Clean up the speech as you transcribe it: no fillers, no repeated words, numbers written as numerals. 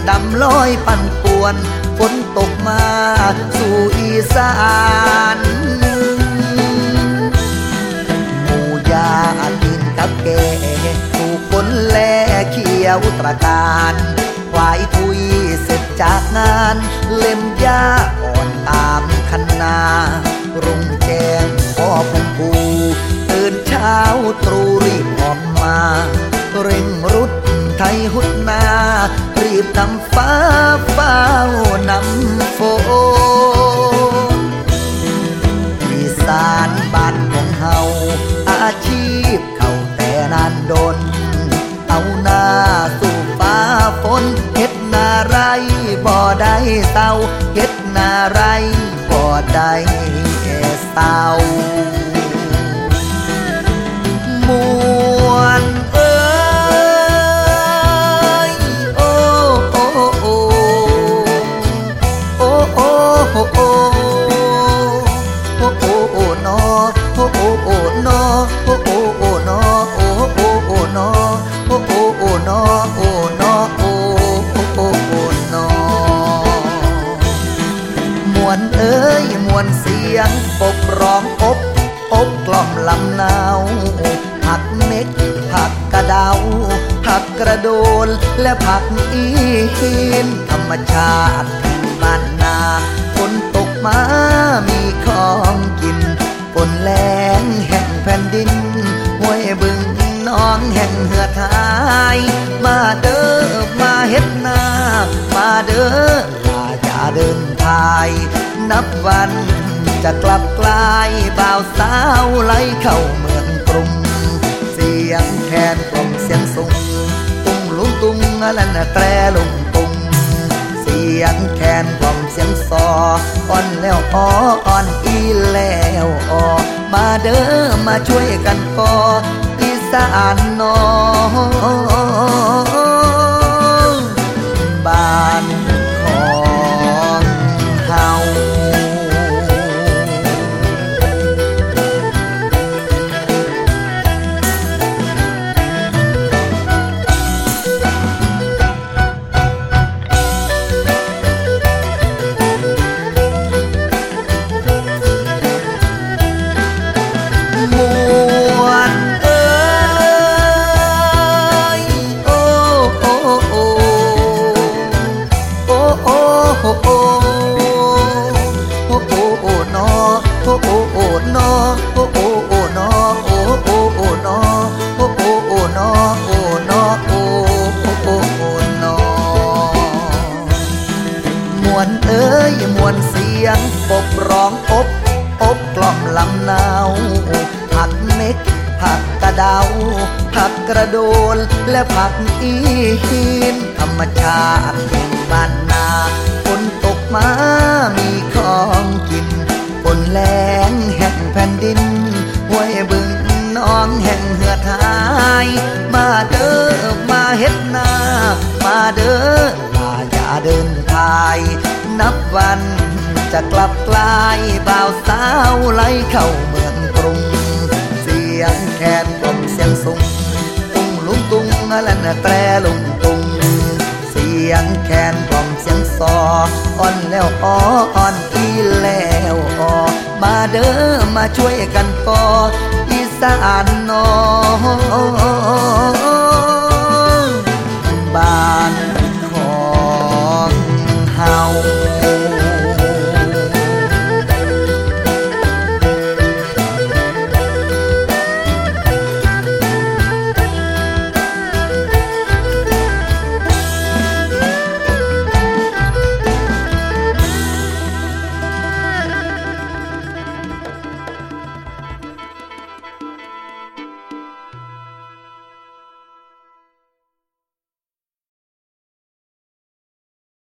ดำลอยปั่นป่วนฝนตกมาสู่อีสานหมู่ยาดินกับแก่ถูกฝนแลเขียวตระการควายทุยเสร็จจากงานเล่มหญ้าอ่อนตามคันนารุ่งแจ้งพ่อพุ่งปูตื่นเช้าตรู่รีบออกมาเร่งรุดไทยหุดนารีบนำฟ้าเฝ้านำฝนอีสานบ้านของเฮาอาชีพเขาแต่นานดนเอาหน้าสู่ฟ้าฝนเฮ็ดนาไรบ่ได้เศร้าเฮ็ดนาไรบ่ได้เศร้ามวนเอ้ยโอ้โอ้โอ้โอ้โอ้โอ้โอ้โอ้โอ้โอ้นอโอ้โอ้โอ้นอโอ้โอ้โอ้นอโอ้โอ้โอ้นอโอ้โอ้โอ้นอโอ้นอโอ้โอ้โอ้นอมวนเอ้ยมวนเสียงปกร้องอบกล่อมลำหนาวผักเม็กผักกระเดาผักกระโดนและผักอีหินธรรมชาติบ้านนาฝนตกมามีของกินฝนแรงแห่งแผ่นดินห้วยบึงน้องแห่งเหือดหายมาเด้อมาเฮ็ดนามาเด้ออย่าเดินทายนับวันจะกลับกลายบ่าวสาวไหลเข้าเมืองกรุงเสียงแคนกล่อมเสียงสูงตุ้งลุงตุ้งและน่ะแตรลุงตุ้งเสียงแคนกล่อมเสียงซออ่อนแล้วอ่อนอีแล้วมาเด้อมาช่วยกันก่ออีสานน้องบ้านของเฮาปบร้องอบกล่อมลำหนาวผักเม็กผักกระเดาผักกระโดนและผักอีหินธรรมชาติบ้านนาฝนตกมามีของกินฝนแรงแห่งแผ่นดินห้วยบึงน้องแห่งเหือดหายมาเด้อมาเฮ็ดนามาเด้ออย่าเดินทายนับวันจะกลับกลายบ่าวสาวไหลเข้าเมืองกรุงเสียงแคนกล่อมเสียงสูงตุ้งลุงตุ้งและน่ะแตรลุงตุ้งเสียงแคนกล่อมเสียงซออ่อนแล้วอ่อนอีแล้วมาเด้อมาช่วยกันก่ออีสานน้อง